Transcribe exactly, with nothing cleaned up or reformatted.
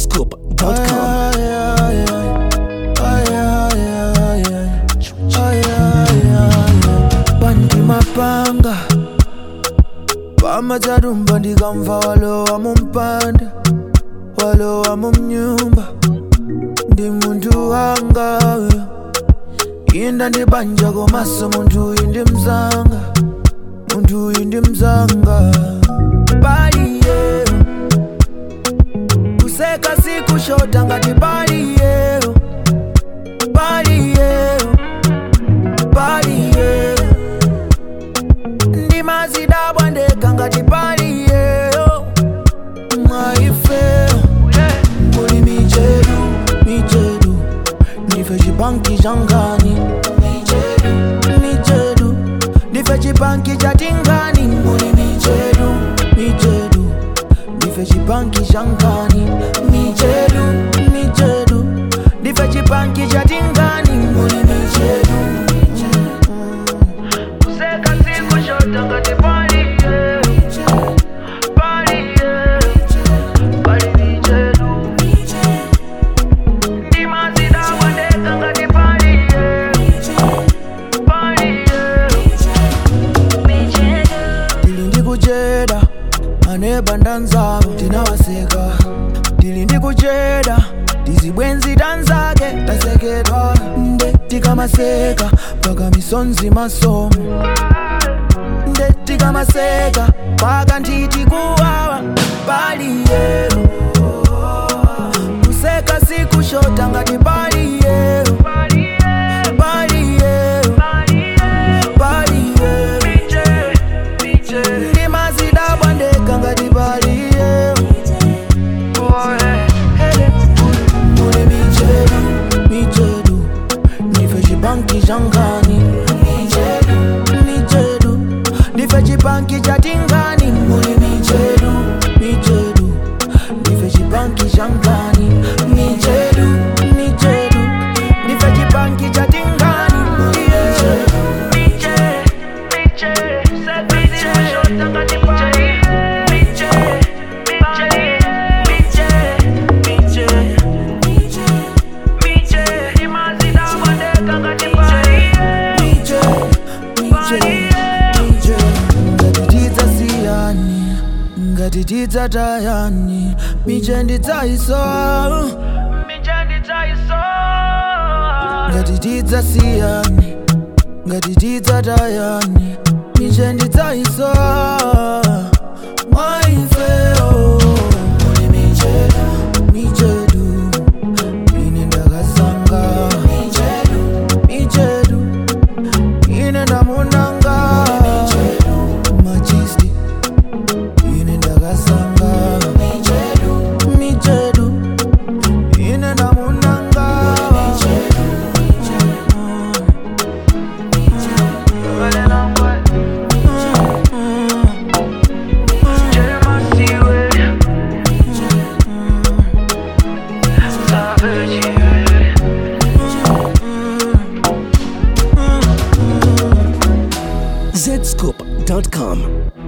Zscoop dot com. Bandi mapanga Pamatarumba ndikamva walowa mumpanda, walowa mumnyumba. Ndi muntu wanga inda ndibanja komaso muntu uyu ndi mzanga, muntu uyu ndi mzanga. Bali yeah, kuseka sikushota ngati bali yeah, bali yeah, bali yeah. Ndi mazidabwa ndeka ngati bali yeah, mwaifeo muli michedu, michedu nife chipanki changani, michedu, michedu nife chipanki chatingani. Muli michedu, michedu nife chipanki changani, michedu, michedu nife chipanki chatingani. Muli michedu kuseka sikushota ngati bali yeah, bali yeah, bali michedu. Ndi mazidabwa ndeka ngati bali yeah, bali yeah. Tili ndi kucheda aneba ndanzako tinawaseka, tili ndi kucheda tizibwenzi tanzake tasekedwa. Nde tikamaseka paka misonzi masomo, nde tikamaseka paka ntiti kuwawa. Bali yeah, kuseka sikushota ngati bali yeah, bali yeah, bali yeah. Ndi mazidabwa ndeka ngati bali yeah. Muli michedu, michedu nife chipanki changani, michedu, michedu nife chipanki chatingani. Muli michedu, michedu nife chipanki changani, michedu, michedu nife chipanki chatingani. Ngati tidza tayani miche ndidzayisowa, ngati tidza siyani, ngati tidza tayani miche ndidzayisowa. Mwaifeo muli michedu, michedu ine ndakasanga, michedu, michedu ine ndamunanga, machisti ine ndakasanga, michedu, michedu ine ndamunanga. Zscoop dot com.